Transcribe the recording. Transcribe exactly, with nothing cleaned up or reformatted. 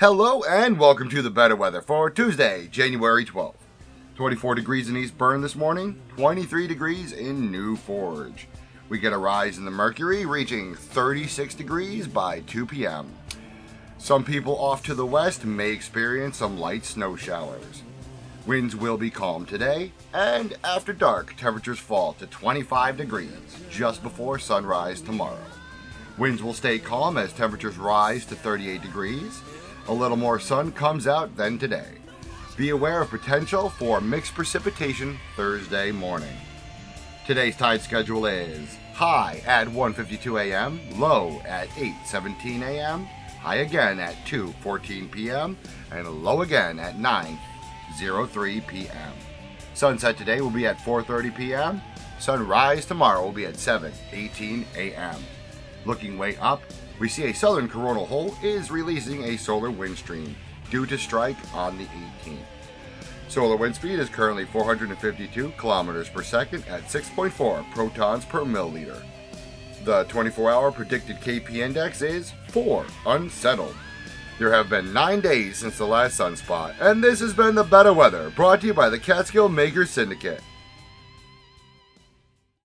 Hello and welcome to the better weather for Tuesday, January twelfth. twenty-four degrees in East Burn this morning, twenty-three degrees in New Forge. We get a rise in the mercury reaching thirty-six degrees by two p.m. Some people off to the west may experience some light snow showers. Winds will be calm today, and after dark, temperatures fall to twenty-five degrees just before sunrise tomorrow. Winds will stay calm as temperatures rise to thirty-eight degrees. A little more sun comes out than today. Be aware of potential for mixed precipitation Thursday morning. Today's tide schedule is high at one fifty-two a.m., low at eight seventeen a.m., high again at two fourteen p.m., and low again at nine oh three p.m. Sunset today will be at four thirty p.m. Sunrise tomorrow will be at seven eighteen a.m. Looking way up, we see a southern coronal hole is releasing a solar wind stream due to strike on the eighteenth. Solar wind speed is currently four hundred fifty-two kilometers per second at six point four protons per milliliter. The twenty-four hour predicted K P index is four, unsettled. There have been nine days since the last sunspot, and this has been the better weather, brought to you by the Catskill Maker Syndicate.